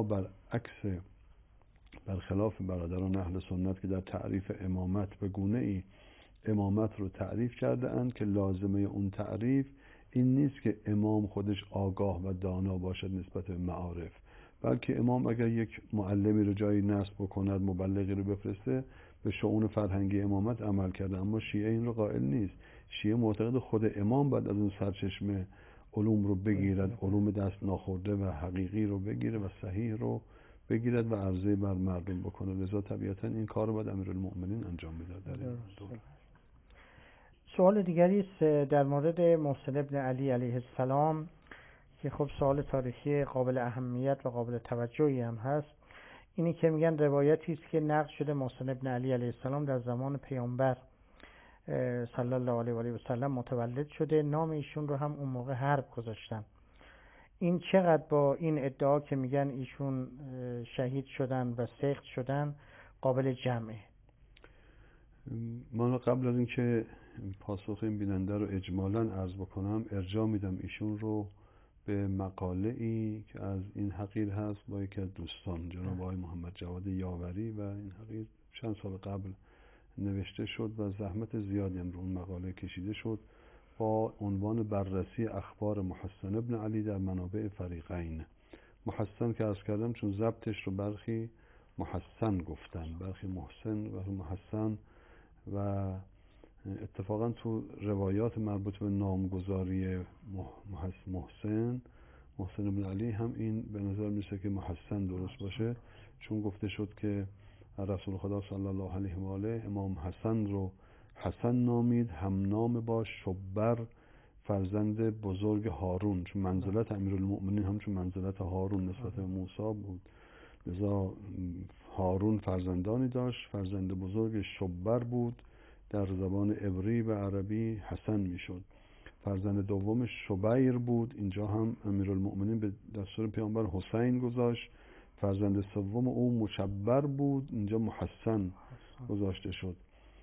برخلاف برادران اهل سنت که در تعریف امامت به گونه ای امامت رو تعریف کرده اند که لازمه اون تعریف این نیست که امام خودش آگاه و دانا باشد نسبت به معارف، بلکه امام اگر یک معلمی رو جایی نصب بکند، مبلغی رو بفرسته، به شؤون فرهنگی امامت عمل کرده. اما شیعه این رو قائل نیست. شیعه معتقد خود امام باید از اون سرچشمه علوم رو بگیرد، علوم دست ناخورده و حقیقی رو بگیره و صحیح رو بگیرد و عرضه بر مردم بکنه. لذا طبیعتا این کار رو باید امیرالمؤمنین انجام میداد در این دوره. سوال دیگری است در مورد محسن ابن علی علیه السلام که خب سوال تاریخی قابل اهمیت و قابل توجهی هم هست. اینی که میگن روایتی است که نقل شده محسن ابن علی علیه السلام در زمان پیامبر صلی الله علیه و آله و سلم متولد شده، نام ایشون رو هم اون موقع حرب گذاشتن. این چقدر با این ادعا که میگن ایشون شهید شدن و سخت شدن قابل جمعه؟ من قبل از اینکه پاسخ این بیننده رو اجمالاً عرض بکنم ارجاع میدم ایشون رو به مقاله ای که از این حقیر هست با یکی از دوستان جناب آقای محمد جواد یاوری و این حقیر چند سال قبل نوشته شد و زحمت زیادی هم رو اون مقاله کشیده شد با عنوان بررسی اخبار محسن ابن علی در منابع فریقین. محسن که عرض کردم چون ضبطش رو برخی محسن گفتن، برخی محسن و محسن، و اتفاقا تو روایات مربوط به نامگذاری محسن ابن علی هم این به نظر میسه که محسن درست باشه، چون گفته شد که رسول خدا صلی الله علیه و آله امام حسن رو حسن نامید، هم نام با شبر فرزند بزرگ هارون، چون منزلت امیرالمؤمنین هم چون منزلت هارون نسبت به موسی بود، لذا هارون فرزندانی داشت، فرزند بزرگ شبر بود، در زبان عبری و عربی حسن میشد. فرزند دومش شبیر بود، اینجا هم امیرالمؤمنین به دستور پیامبر حسین گذاشت. فرزند سوم او مشبر بود، اینجا محسن گذاشته شد.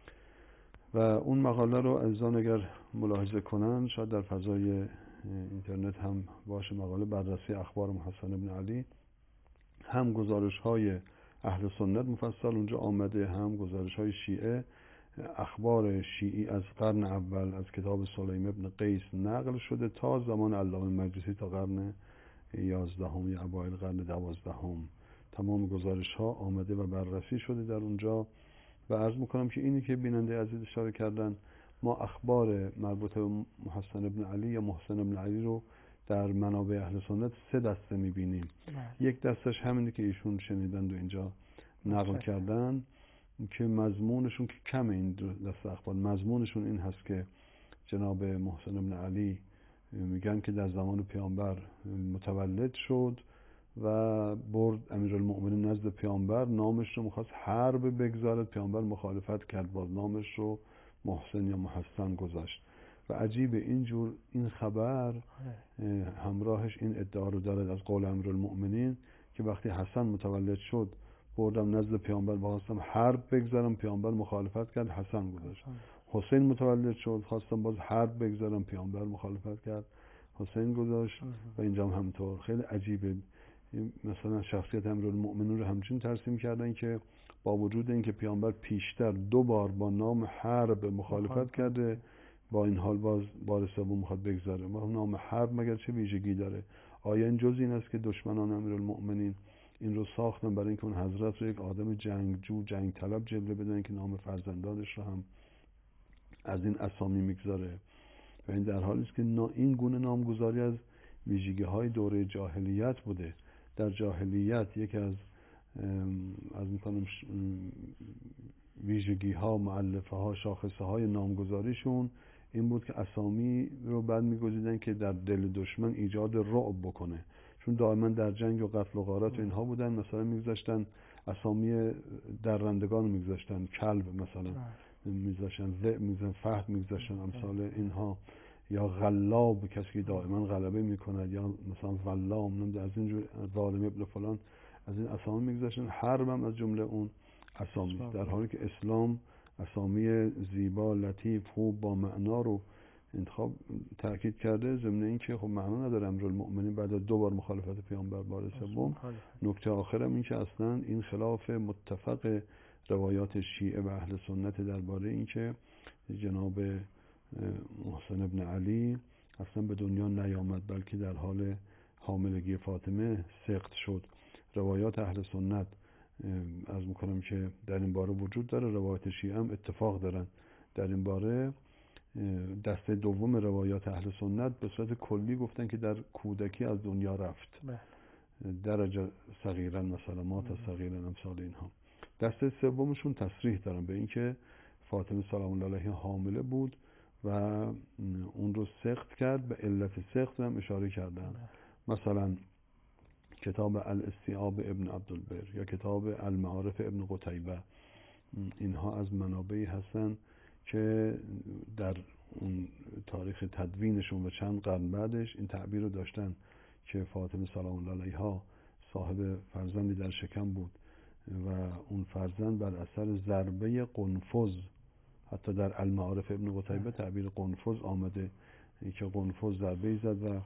و اون مقاله رو عزیزان اگر ملاحظه کنن، شاید در فضای اینترنت هم باشه، مقاله بررسی اخبار محسن ابن علی، هم گزارش های اهل سنت مفصل اونجا آمده، هم گزارش های شیعه، اخبار شیعی از قرن اول از کتاب سلیم ابن قیس نقل شده تا زمان علامه مجلسی تا قرن 11 یا اوایل قرن 12. تمام گزارش ها آمده و بررسی شده در اونجا. و عرض میکنم که اینی که بیننده عزیز اشاره کردن، ما اخبار مربوط به محسن ابن علی یا محسن ابن علی رو در منابع اهل سنت 3 دسته میبینیم. یک دستش همینه که ایشون شنیدند و اینجا نقل کردن که مضمونشون که کم، این دسته اخبار مضمونشون این هست که جناب محسن ابن علی میگن که در زمان پیامبر متولد شد و برد امیرالمؤمنین نزد پیامبر، نامش رو میخواست حرب بگذارد، پیامبر مخالفت کرد، باز نامش رو محسن یا محسن گذاشت. و عجیب اینجور این خبر همراهش این ادعا رو دارد از قول امیرالمؤمنین که وقتی حسن متولد شد بردم نزد پیامبر خواستم حرب بگذارم، پیامبر مخالفت کرد، حسن گذاشت. حسین متولد شد خواستم باز حرب بگذارم، پیامبر مخالفت کرد، حسین گذاشت. و اینجا هم همینطور. خیلی عجیبه. مثلا شخصیت امیرالمؤمنین رو همچین ترسیم کردن که با وجود اینکه پیامبر پیشتر 2 بار با نام حرب مخالفت کرده، با این حال باز بار سوم میخواد بگذاره. ما نام حرب مگر چه ویژگی داره؟ آیا این جز این است که دشمنان امیرالمؤمنین این رو ساختن برای اینکه اون حضرت رو یک آدم جنگجو جنگ طلب جلوه بدن که نام فرزندانش رو هم از این اسامی میگذاره؟ و این در حالی است که این گونه نامگذاری از ویژگی های دوره جاهلیت بوده. در جاهلیت یکی از میکنم ویژگی ها، مؤلفه ها، شاخصه های نامگذاریشون این بود که اسامی رو بعد میگذیدن که در دل دشمن ایجاد رعب بکنه، چون دائما در جنگ و قتل و غارت و اینها بودن. مثلا میگذاشتن اسامی درندگان میگذاشتن، کلب مثلا میگذاشتن، ذئب میگذاشتن، فهد میگذاشتن، امثال اینها، یا غلاب کسی که دائما غلبه میکند، یا مثلا ظلام از اینجور، ظالم ابن فلان، از این اسامی میگذاشتن. حرب هم از جمله اون اسامی، در حالی که اسلام اسامی زیبا، لطیف، خوب، با معنا رو انتخاب تاکید کرده. ضمن این که خب معنا نداره امیرالمؤمنین بعد از 2 بار مخالفت پیامبر بار سوم. نکته آخرم این که اصلا این خلاف متفق روایات شیعه و اهل سنت درباره این که جناب محسن ابن علی اصلا به دنیا نیامد، بلکه در حال حاملگی فاطمه سقط شد. روایات اهل سنت از میکنم که در این باره وجود داره، روایات شیعه هم اتفاق دارن در این باره. دسته دوم روایات اهل سنت به صورت کلی گفتن که در کودکی از دنیا رفت، درجه صغیرا، مثلا مات صغیرا، امثال اینها. دسته سومشون تصریح دارن به اینکه فاطمه سلام الله علیها حامله بود و اون رو سقط کرد. به علت سقط هم اشاره کردن، مثلا کتاب الاستیعاب ابن عبدالبر یا کتاب المعارف ابن قتیبه. اینها از منابعی هستن که در اون تاریخ تدوینشون و چند قرن بعدش این تعبیر رو داشتن که فاطمه سلام الله علیها صاحب فرزندی در شکم بود و اون فرزند بر اثر ضربه قنفذ، حتی در المعارف ابن قتیبه تعبیر قنفذ آمده که قنفذ ضربه زد و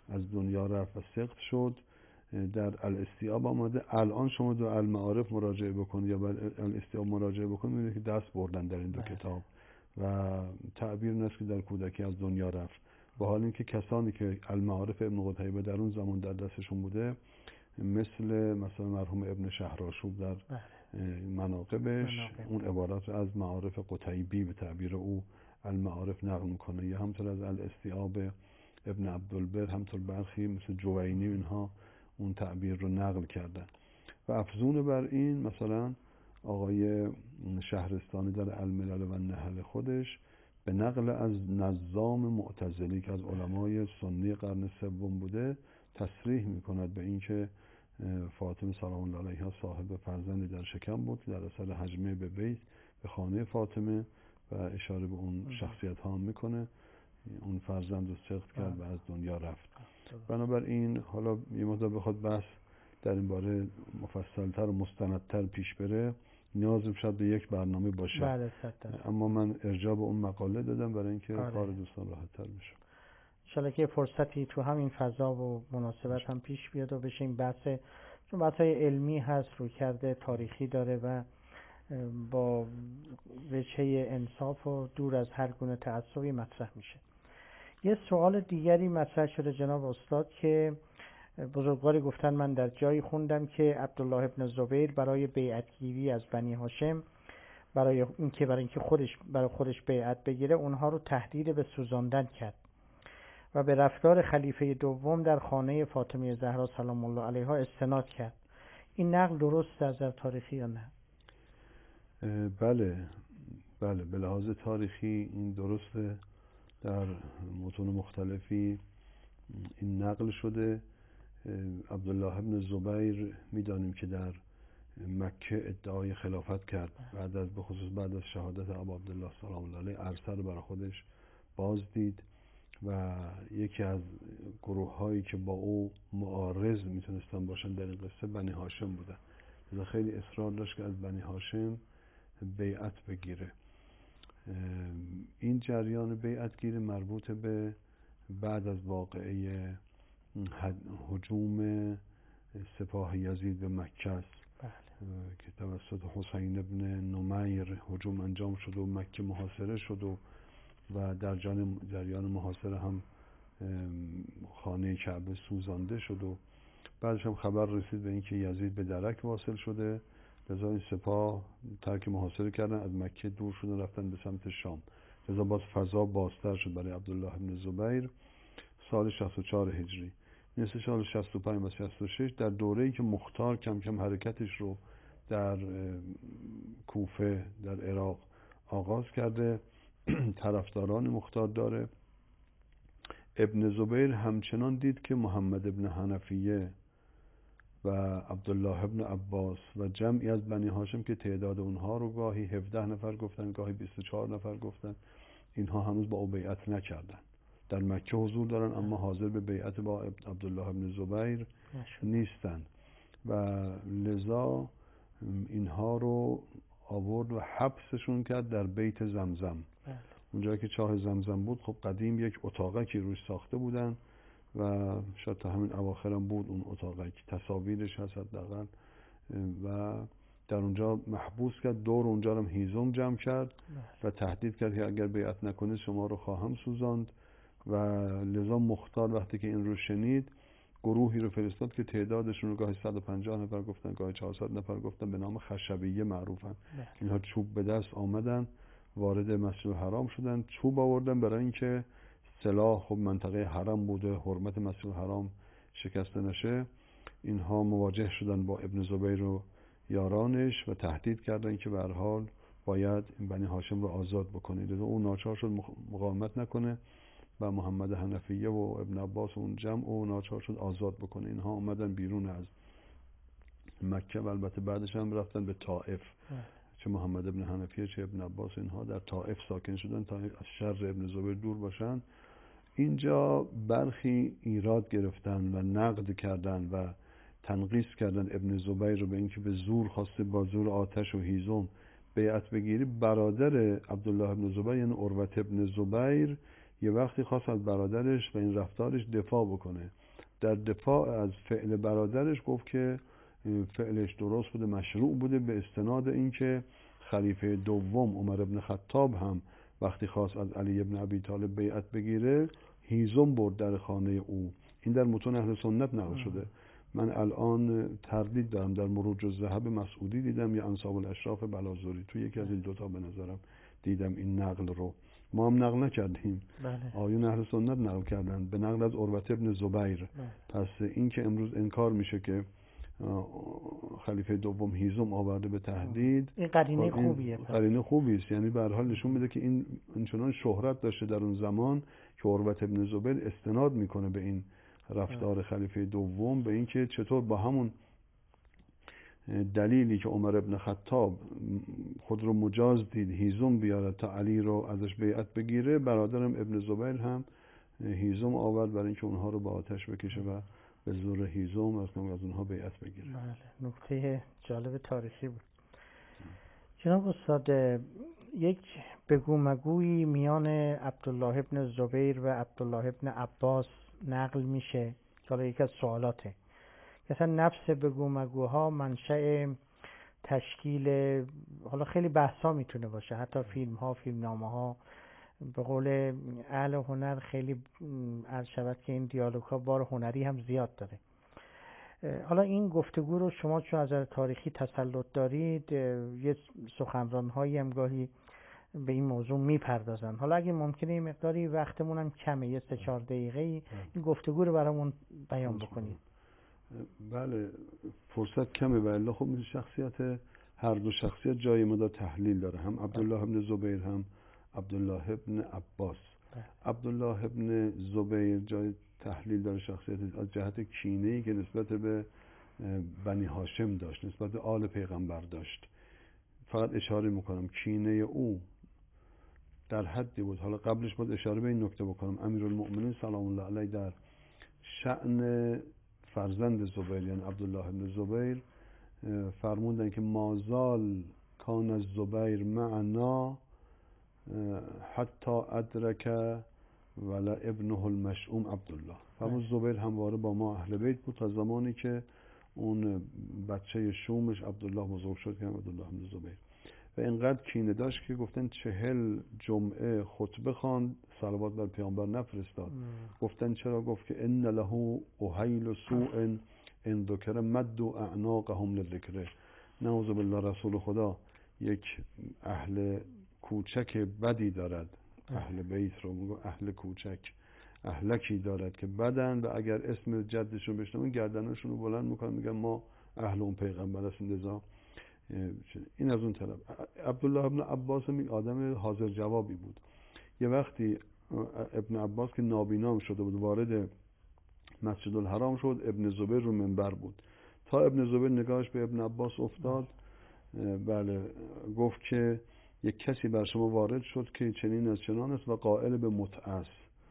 از دنیا رفت و سقط شد. در الاستیاب آمده. الان شما دو المعارف مراجعه بکنید یا الاستیاب مراجعه بکنید می‌بینید که دست بردن در این دو کتاب و تعبیر نشه که در کودکی از دنیا رفت. با حال اینکه کسانی که المعارف ابن قتیبه در اون زمان در دستشون بوده مثلا مرحوم ابن شهرآشوب در مناقبش اون عبارات از معارف قتیبی به تعبیر او المعارف نقل میکنه، یا همطور از الاستیاب ابن عبدالبر، همطور برخی مثل جوینی اینها اون تعبیر رو نقل کردن. و افزون بر این مثلا آقای شهرستانی در الملل و النحل خودش به نقل از نظام معتزلی که از علمای سنی قرن سوم بوده تصریح میکند به این که فاطمه سلام الله علیها صاحب فرزندی در شکم بود که در اثر هجمه به بیت به خانه فاطمه و اشاره به اون شخصیت ها میکنه اون فرزند رو سقط کرد و از دنیا رفت. بنابراین حالا یه مقدار بخواد بحث در این باره مفصلتر و مستندتر پیش بره نیاز شاید به یک برنامه باشه. اما من ارجاع به اون مقاله دادم برای اینکه کار دوستان راحت تر بشه. انشالله که فرصتی تو همین فضا و مناسبت هم پیش بیاد و بشه این بحث، چون بحثای علمی هست، روی کرده تاریخی داره و با وجهه انصاف و دور از هر گونه تعصبی مطرح میشه. یه سوال دیگری مطرح شده جناب استاد که بزرگواری گفتن من در جایی خوندم که عبدالله ابن زبیر برای بیعتگیری از بنی هاشم برای اینکه خودش بیعت بگیره اونها رو تهدید به سوزاندن کرد و به رفتار خلیفه دوم در خانه فاطمه زهرا سلام الله علیها استناد کرد. این نقل درست از نظر تاریخی یا نه؟ بله به لحاظ تاریخی این درسته. در متون مختلفی این نقل شده. عبدالله ابن زبیر میدانیم که در مکه ادعای خلافت کرد به خصوص بعد از شهادت ابو عبدالله سلام الله علیه عرصه رو برای خودش بازدید و یکی از گروه هایی که با او معارض میتونستن باشن در این قصه بنی هاشم بودن. لذا خیلی اصرار داشت که از بنی هاشم بیعت بگیره. این جریان بیعت گیری مربوط به بعد از واقعه هجوم سپاه یزید به مکه است که توسط حسین ابن نمیر هجوم انجام شد و مکه محاصره شد و در جریان محاصره هم خانه کعبه سوزانده شد و بعدش هم خبر رسید به اینکه یزید به درک واصل شده. لذا این سپاه ترک محاصره کردن، از مکه دور شدن رفتن به سمت شام. لذا باز فضا بازتر شد برای عبدالله ابن زبیر. سال 64 هجری مثل سال 65 و 66 در دوره‌ای که مختار کم کم حرکتش رو در کوفه در عراق آغاز کرده، طرفداران مختار داره. ابن زبیر همچنان دید که محمد ابن حنفیه و عبدالله ابن عباس و جمعی از بنی هاشم که تعداد اونها رو گاهی 17 نفر گفتن گاهی 24 نفر گفتن، اینها هنوز با او بیعت نکردن. در مکه حضور دارن اما حاضر به بیعت با عبدالله ابن زبیر نیستن و لذا اینها رو آورد و حبسشون کرد در بیت زمزم. اونجایی که چاه زمزم بود خب قدیم یک اتاقکی روش ساخته بودن و شاید تا همین اواخرم بود اون اتاقک، تصاویرش هست حداقل، و در اونجا محبوس کرد. دور اونجا رو هیزم جمع کرد و تهدید کرد که اگر بیعت نکنید شما رو خواهم سوزاند. و لذا مختار وقتی که این رو شنید گروهی رو فرستاد که تعدادشون رو گاهی 150 نفر گفتن گاهی 400 نفر گفتن، به نام خشبیه معروفن. اینها چوب به دست آمدن، وارد مسجد الحرام شدن، چوب آوردن برای اینکه سلاح خب منطقه حرم بوده، حرمت مسجد الحرام شکسته نشه. اینها مواجه شدن با ابن زبیر و یارانش و تهدید کردن که به هر حال باید این بنی هاشم رو آزاد بکنید. اون ناچار شد مقاومت نکنه و محمد حنفیه و ابن عباس و اون جمع و ناچار شد آزاد بکنه. اینها اومدن بیرون از مکه و البته بعدش هم رفتن به طائف. چه محمد ابن حنفیه چه ابن عباس اینها در طائف ساکن شدن تا از شر ابن زبیر دور باشن. اینجا برخی ایراد گرفتن و نقد کردن و تنقیص کردن ابن زبیر رو به اینکه به زور خواسته با زور آتش و هیزم بیعت بگیری. برادر عبدالله ابن زبیر یعنی عروة ابن زبیر یه وقتی خواست از برادرش و این رفتارش دفاع بکنه. در دفاع از فعل برادرش گفت که فعلش درست بوده، مشروع بوده، به استناد اینکه خلیفه دوم عمر ابن خطاب هم وقتی خواست از علی ابن ابی طالب بیعت بگیره هیزم برد در خانه او. این در متون اهل سنت نقل شده. من الان تردید دارم، در مروج الذهب مسعودی دیدم یا انساب الاشراف بلازوری، تو یکی از این دوتا به نظرم دیدم این نقل رو. ما هم نقل نکردیم، آیون اهل سنت نقل کردن به نقل از عروة ابن زبیر. پس این که امروز انکار میشه که خلیفه دوم هیزم آورده به تهدید، این قرینه خوبیه، قرینه خوبی است. یعنی به هر حال نشون میده که این چنان شهرت داشته در اون زمان که عروة ابن زبیر استناد میکنه به این رفتار خلیفه دوم، به اینکه چطور با همون دلیلی که عمر ابن خطاب خود رو مجاز دید هیزم بیاره تا علی رو ازش بیعت بگیره، برادرم ابن زبیر هم هیزم آورد برای اینکه اونها رو با آتش بکشه و به زور هیزم از اونها بیعت بگیره. بله، نکته جالب تاریخی بود. جناب استاد، یک بگو مگویی میان عبدالله ابن زبیر و عبدالله ابن عباس نقل میشه که حالا یکی از سوالاته که اصلا نفس بگو مگوها منشأ تشکیل، حالا خیلی بحثا میتونه باشه، حتی فیلم ها، فیلم نامه ها، به قول اهل هنر خیلی عرض شود که این دیالوگ ها بار هنری هم زیاد داره. حالا این گفتگو رو شما چون از تاریخی تسلط دارید، یه سخنران هایی هم گاهی به این موضوع میپردازن. حالا اگه ممکنه این مقداری وقتمون هم کمه، یه 3-4 دقیقه این گفتگو رو برامون بیان بکنید. بله، فرصت کمه و الا خب شخصیت هر دو شخصیت جای مدار تحلیل داره، هم عبدالله ابن زبیر هم عبدالله ابن عباس. عبدالله ابن زبیر جای تحلیل داره شخصیت از جهت کینه‌ای که نسبت به بنی هاشم داشت، نسبت به آل پیغمبر داشت. فقط اشاره میکنم کینه او در حدی بود. حالا قبلش باید اشاره به این نکته بکنم، امیرالمؤمنین سلام الله علیه در شأن فرزند زبیر یعنی عبدالله ابن زبیر فرمودن که مازال کان الزبیر معنا حتی ادرک ولا ابنه المشؤوم عبدالله. فرمود زبیر همواره با ما اهل بیت بود تا زمانی که اون بچه شومش عبدالله بزرگ شد که عبدالله ابن زبیر. و اینقدر کینه داشت که گفتن 40 جمعه خطبه خواند، صلوات بر پیامبر نفرستاد. گفتن چرا؟ گفت که ان له اهیل سوء ان ذکر مد اعناقهم للذکر. نعوذ بالله، رسول خدا یک اهل کوچک بدی دارد، اهل بیت رو میگه اهل کوچک، اهلکی دارد که بدن و اگر اسم جدشون بشنون گردنشون رو بلند میکنن میگن ما اهل اون پیغمبر هستیم. لذا این از اون طرف. عبدالله ابن عباس هم آدم حاضر جوابی بود. یه وقتی ابن عباس که نابینا شده بود وارد مسجد الحرام شد، ابن زبیر رو منبر بود. تا ابن زبیر نگاهش به ابن عباس افتاد، بله، گفت که یک کسی بر شما وارد شد که چنین از چنان است و قائل به متعه است.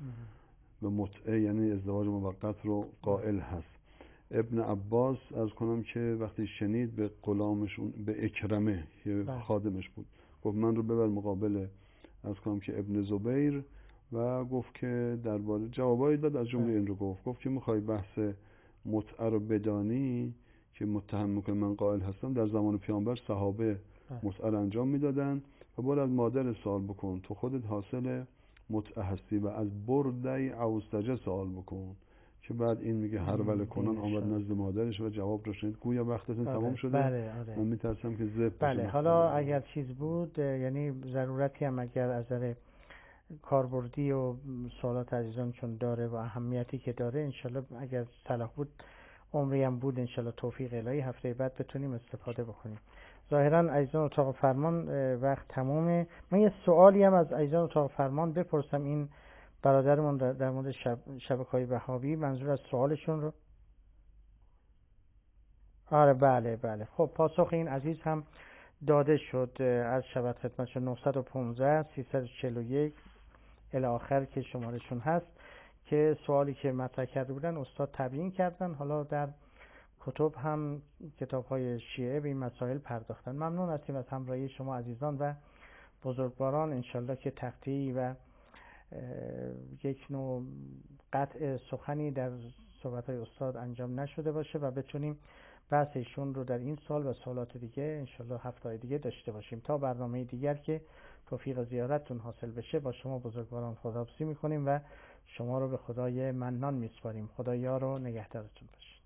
به متعه یعنی ازدواج موقت رو قائل هست. ابن عباس از کنم که وقتی شنید به غلامشون، به اکرمه که خادمش بود، گفت من رو ببر مقابل از کنم که ابن زبیر و گفت که درباره جوابایی داد، از جمله این رو گفت که میخوای بحث متعه رو بدانی که متهم میکنه من قائل هستم، در زمان پیامبر صحابه متعه رو انجام میدادن و باید از مادر سوال بکن تو خودت حاصل متعه هستی و از بردی عوستجه سوال بکن، که بعد این میگه هر ول کنان آمد نزد مادرش و جواب رو شنید. گویا وقتتون تمام شده. بله. من میترسم که زب بله، حالا اگر چیز بود، یعنی ضرورتی هم اگر از نظر کاربردی و سوالات عزیزان چون داره و اهمیتی که داره، انشالله اگر صلاح بود عمری هم بود انشالله توفیق الهی هفته بعد بتونیم استفاده بکنیم. ظاهرا عزیزان اتاق فرمان وقت تمومه. من یه سوالی هم از عزیزان اتاق فرمان بپرسم. این برادرمون در مورد شبکه‌های وهابی منظور از سوالشون رو بله. خب پاسخ این عزیز هم داده شد. از شبکه خدمتشون 915 341 الی آخر که شمارشون هست، که سوالی که مطرح کرده بودن استاد تبیین کردن. حالا در کتب هم کتاب‌های شیعه به این مسائل پرداختن. ممنون هستیم از همراهی شما عزیزان و بزرگواران. انشالله که تقطیعی و یک نوع قطع سخنی در صحبت‌های استاد انجام نشده باشه و بتونیم بحث ایشون رو در این سال و سالات دیگه انشالله هفته‌های دیگه داشته باشیم. تا برنامه دیگر که توفیق زیارتتون حاصل بشه با شما بزرگواران خداحافظی میکنیم و شما رو به خدای منان میسپاریم. خدا یار و نگهدارتون باشه.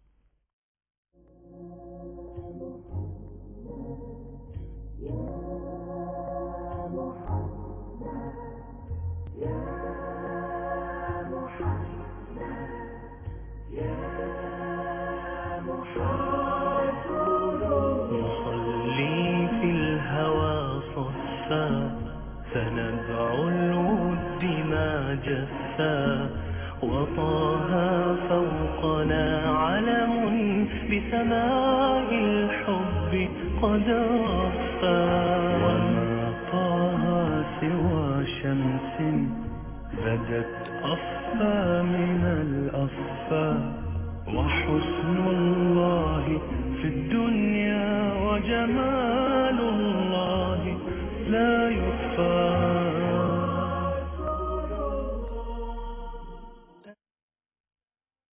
نصلي في الهوى صفا فنبع الود ما جفا وطه فوقنا علم بسماء الحب قد رفا وما طه سوى شمس بدت أصفى من الأصفى وحسن الله في الدنيا وجمال الله لا يخفى